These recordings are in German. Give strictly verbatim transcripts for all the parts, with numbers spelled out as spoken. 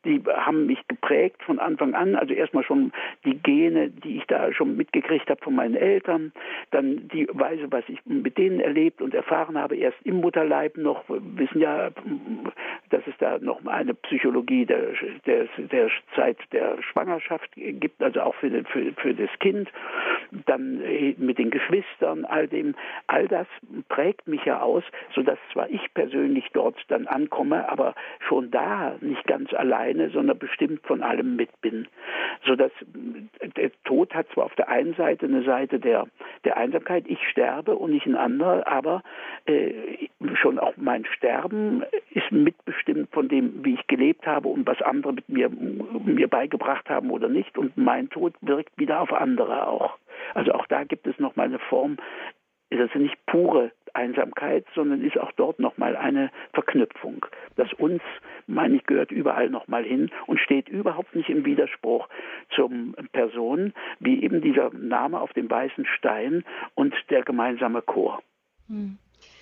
die haben mich geprägt von Anfang an. Also erstmal schon die Gene, die ich da schon mitgekriegt habe von meinen Eltern, dann die Weise, was ich mit denen erlebt und erfahren habe, erst im Mutterleib noch, wissen ja, dass es da noch eine Psychologie der, der, der Zeit der Schwangerschaft gibt, also auch für, für, für das Kind, dann mit den Geschwistern, all dem, all das prägt mich ja aus, sodass zwar ich persönlich dort dann ankomme, aber schon da nicht ganz alleine, sondern bestimmt von allem mit bin. Sodass der Tod hat zwar auf der einen Seite eine Seite der, der Einsamkeit, ich sterbe und nicht ein anderer, aber äh, schon auch mein Sterben ist mitbestimmt von dem, wie ich gelebt habe und was andere mit mir, mir beigebracht haben oder nicht, und mein Tod wirkt wieder auf andere auch. Also auch da gibt es nochmal eine Form, das ist nicht pure Einsamkeit, sondern ist auch dort nochmal eine Verknüpfung. Das uns, meine ich, gehört überall nochmal hin und steht überhaupt nicht im Widerspruch zum Person, wie eben dieser Name auf dem weißen Stein und der gemeinsame Chor. Hm.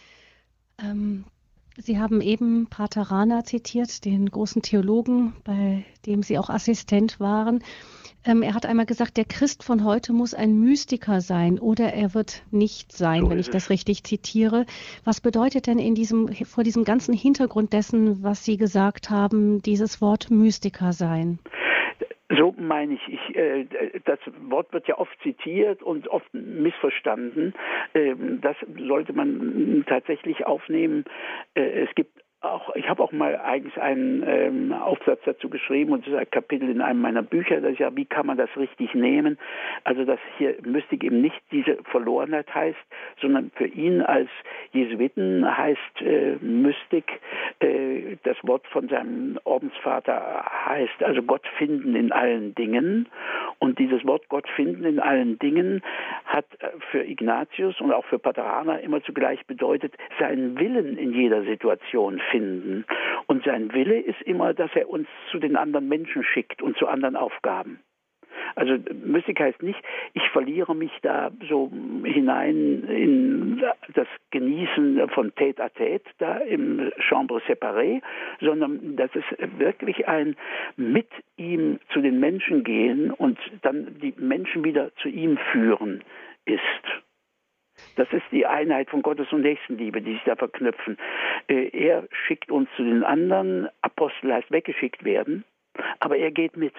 Ähm, Sie haben eben Pater Rahner zitiert, den großen Theologen, bei dem Sie auch Assistent waren. Ähm, er hat einmal gesagt, der Christ von heute muss ein Mystiker sein oder er wird nicht sein, so wenn ich das richtig zitiere. Was bedeutet denn in diesem, vor diesem ganzen Hintergrund dessen, was Sie gesagt haben, dieses Wort Mystiker sein? So meine ich, ich äh, das Wort wird ja oft zitiert und oft missverstanden. Ähm, das sollte man tatsächlich aufnehmen. Äh, es gibt auch, ich habe auch mal eigentlich einen ähm, Aufsatz dazu geschrieben und das ist ein Kapitel in einem meiner Bücher, das ist ja, wie kann man das richtig nehmen? Also, dass hier Mystik eben nicht diese Verlorenheit heißt, sondern für ihn als Jesuiten heißt äh, Mystik, äh, das Wort von seinem Ordensvater heißt also Gott finden in allen Dingen, und dieses Wort Gott finden in allen Dingen hat für Ignatius und auch für Pater Rahner immer zugleich bedeutet, seinen Willen in jeder Situation finden. Und sein Wille ist immer, dass er uns zu den anderen Menschen schickt und zu anderen Aufgaben. Also Mystik heißt nicht, ich verliere mich da so hinein in das Genießen von Tête-à-Tête da im Chambre séparée, sondern das ist wirklich ein mit ihm zu den Menschen gehen und dann die Menschen wieder zu ihm führen ist. Das ist die Einheit von Gottes- und Nächstenliebe, die sich da verknüpfen. Er schickt uns zu den anderen, Apostel heißt weggeschickt werden, aber er geht mit.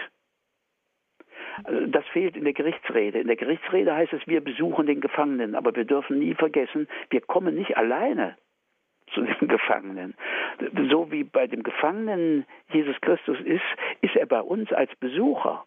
Also das fehlt in der Gerichtsrede. In der Gerichtsrede heißt es, wir besuchen den Gefangenen, aber wir dürfen nie vergessen, wir kommen nicht alleine zu den Gefangenen. So wie bei dem Gefangenen Jesus Christus ist, ist er bei uns als Besucher.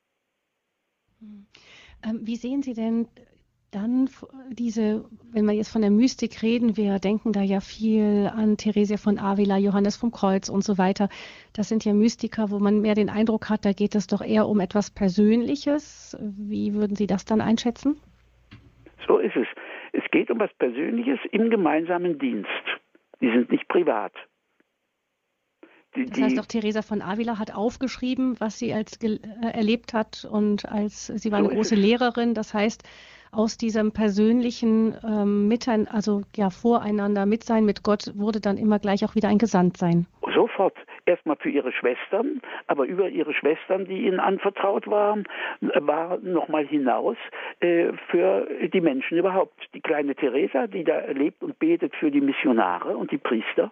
Wie sehen Sie denn dann diese, wenn wir jetzt von der Mystik reden, wir denken da ja viel an Theresia von Avila, Johannes vom Kreuz und so weiter. Das sind ja Mystiker, wo man mehr den Eindruck hat, da geht es doch eher um etwas Persönliches. Wie würden Sie das dann einschätzen? So ist es. Es geht um was Persönliches im gemeinsamen Dienst. Die sind nicht privat. Die, das heißt, auch Theresia von Avila hat aufgeschrieben, was sie als äh, erlebt hat, und als sie war so eine große Lehrerin. Das heißt, aus diesem persönlichen ähm, Mitein, also ja voreinander Mitsein mit Gott wurde dann immer gleich auch wieder ein Gesandtsein. Sofort. Erstmal für ihre Schwestern, aber über ihre Schwestern, die ihnen anvertraut waren, war nochmal hinaus äh, für die Menschen überhaupt. Die kleine Theresia, die da lebt und betet für die Missionare und die Priester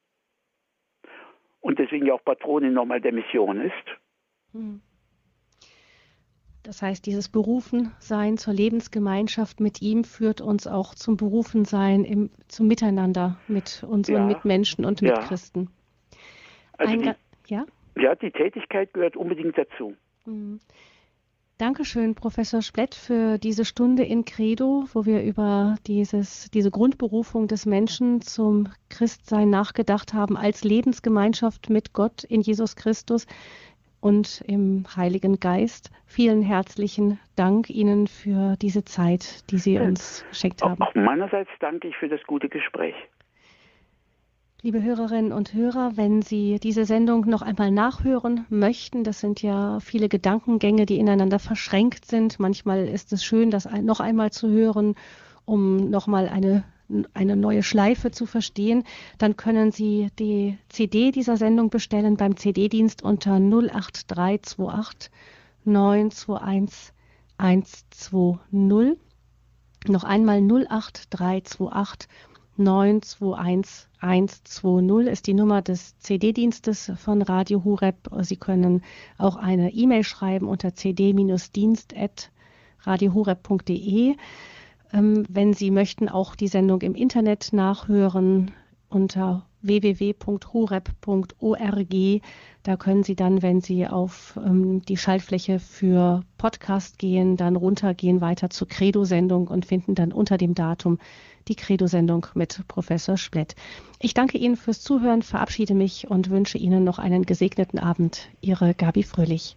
und deswegen ja auch Patronin nochmal der Mission ist. Hm. Das heißt, dieses Berufensein zur Lebensgemeinschaft mit ihm führt uns auch zum Berufensein, im, zum Miteinander mit unseren ja, Mitmenschen und ja. Mitchristen. Also Ein, die, ja? ja, die Tätigkeit gehört unbedingt dazu. Mhm. Dankeschön, Professor Splett, für diese Stunde in Credo, wo wir über dieses, diese Grundberufung des Menschen zum Christsein nachgedacht haben, als Lebensgemeinschaft mit Gott in Jesus Christus und im Heiligen Geist. Vielen herzlichen Dank Ihnen für diese Zeit, die Sie uns geschenkt haben. Auch meinerseits danke ich für das gute Gespräch. Liebe Hörerinnen und Hörer, wenn Sie diese Sendung noch einmal nachhören möchten, das sind ja viele Gedankengänge, die ineinander verschränkt sind. Manchmal ist es schön, das noch einmal zu hören, um nochmal eine eine neue Schleife zu verstehen, dann können Sie die C D dieser Sendung bestellen beim C D-Dienst unter null acht drei zwei acht neun zwei eins eins zwei null. Noch einmal null acht drei zwei acht neun zwei eins eins zwei null ist die Nummer des C D-Dienstes von Radio Horeb. Sie können auch eine E-Mail schreiben unter c d dienst at radio horeb punkt d e. Ähm, wenn Sie möchten, auch die Sendung im Internet nachhören unter w w w punkt horeb punkt org. Da können Sie dann, wenn Sie auf ähm, die Schaltfläche für Podcast gehen, dann runtergehen weiter zur Credo-Sendung und finden dann unter dem Datum die Credo-Sendung mit Professor Splett. Ich danke Ihnen fürs Zuhören, verabschiede mich und wünsche Ihnen noch einen gesegneten Abend. Ihre Gabi Fröhlich.